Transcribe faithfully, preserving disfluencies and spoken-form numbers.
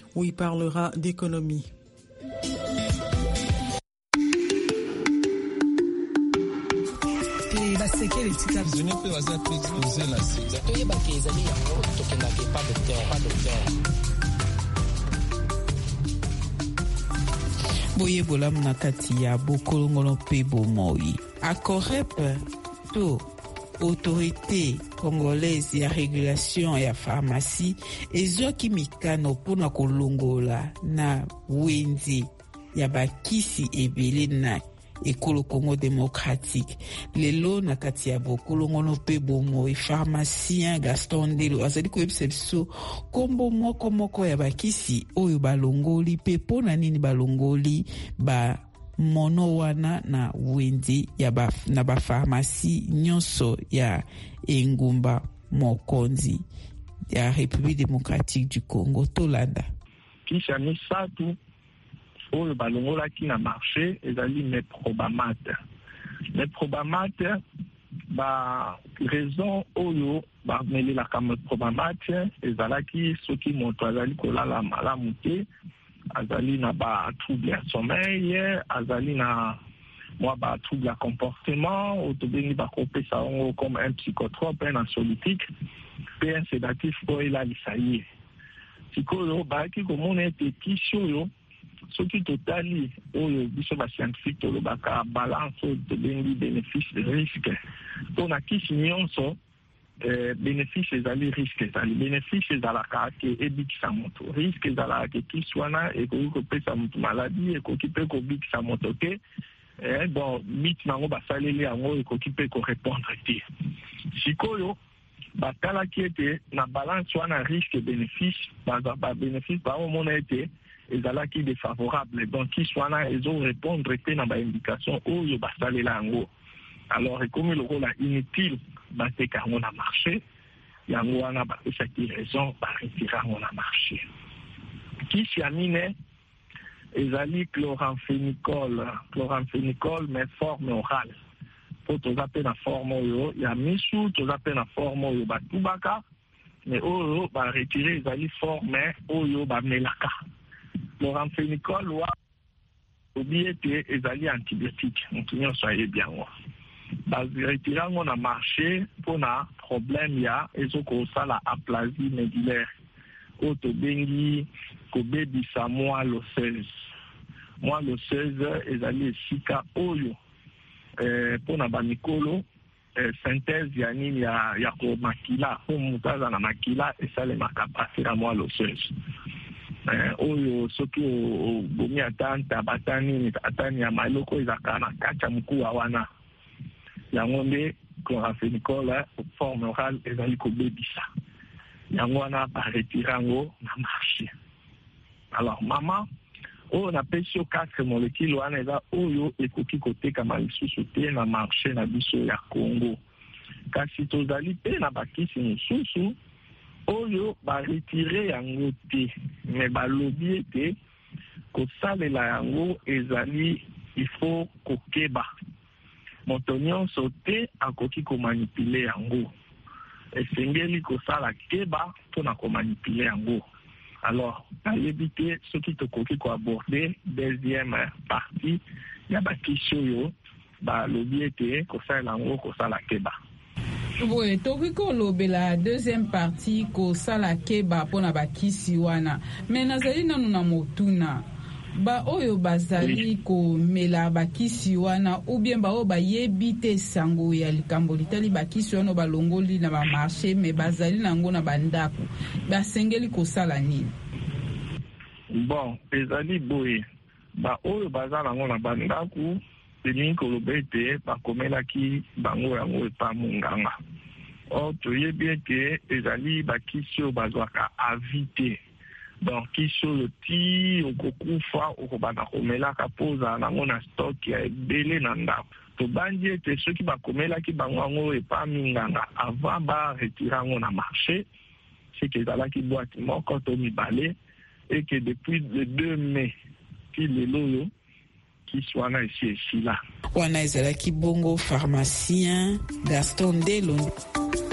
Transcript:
où il parlera d'économie. Boye bolam na kati ya bokolongolo pe bomoi. Akorep to autorité congolaise ya régulation ya pharmacie ezwaki mikano mpona kolongola na wenze ya bakisi ebele na ekolo Congo démocratique. Lelo na kati ya bokolongono pe bomoi, pharmacien Gaston Ndelo azali koyebisa biso kombo moko moko ya bakisi oyo balongoli pe pona nini balongoli ba mono wana na wenze ya ba, na ba pharmacie nyonso ya engumba mokonzi ya République démocratique du Congo. Tolanda kisha misatu oyo balongolaki na marché ezali Meprobamat. Meprobamat ba raison oyo bamelelaka Meprobamat ezalaki soki moto azali kolala malamu te, azali na ba trouble ya sommeil, azali na mwa ba trouble ya comportement, otobengi bakopesa yango comme un psychotrope, un anxiolytique, pe un sédatif po elalisa ye. Sikoyo bayaki komona ete kisi oyo soki totali oyo biso bascientifique tolobaka balance oyo tobengi bénéfice de risque, mpona kisi nyonso eh, bénéfice ezali risque ezali. Bénéfice ezalaka ke ebikisa moto, risque ezalaka ke kisi wana ekoki kopesa moto maladi, ekoki mpe kobikisa moto te, eh, bon miti nango basaleli yango ekoki mpe korépondre te. Sikoyo batalaki ete na balance wana risque bénéfice, baza ba bénéfice baomona ete ezalaki défavorable, donc kisi wana ezo répondre te na baindication oyo basalela yango. Alors ekomi lokola inutile bateka yango na marché, yango wana bapesaki raison baretira yango na marché. Kisi ya mine ezali chloramphénicol, chloramphénicol mais forme orale. Po toza pe na forme oyo ya misu, toza pe na forme oyo batubaka, mais oyo baretire ezali forme oyo bamelaka. Chloramphénicol wa oublie te ezali antibiotique, moto nyonso ayebi yango. Baretire yango na marché mpona problème ya ezokosala aplasie médullaire oyo tobengi kobebisa moelle osseuse. Moelle osseuse ezali esika oyo eh, mpona bamikolo eh, synthèse ya nini ya, ya komakila po moto aza na makila esalemaka pasi na moelle osseuse. Eh, oyo soki obomi ata ntaba ata nini ata ya maloko ezaka na kati ya mokuwa wana, yango nde chloramphénicol forme orale ezali kobebisa yango wana baretire yango na marché. Alors mama oyo napesi yo quatre molécule wana eza oyo ekoki kotekama lisusu te na marché na biso ya Congo, kasi tozali pe na bakisi mosusu oyo baretire yango te, me balobi ete kosalela yango ezali ifo kokeba. Moto nyonso te akoki komanipule yango, esengeli kosala keba mpona komanipule yango. Alors nayebi te soki tokoki koaborde deuxième partie ya bakisi oyo balobi ete kosalela yango kosala keba. Boye toki kolobela deuxième partie kosala keba mpona bakisi wana, me nazali nanu na motuna ba oyo bazali komela bakisi wana ou bien ba oyo bayebi te sango ya likambo litali bakisi wana balongoli na ba marché me bazali nango na bandako, basengeli kosala nini? Bon, ezali boye ba oyo bazali nango na bandako elingi koloba ete bakomelaki bango yango epa monganga. Or toyebi ete ezali bakisi oyo bazwaka avi te, donc kisi oyo ti okokufa okobanda komelaka mpo ozala nango na stock ya ebele na ndako. Tobandi ete soki bakomelaki bango yango epa minganga avant baretire yango na marché, seke ezalaki boîte moko to mibale, et que depuis le deux mai ti lelo oyo kisi wana esi esila. Wana ezalaki bongo pharmacien Gaston Ndelo.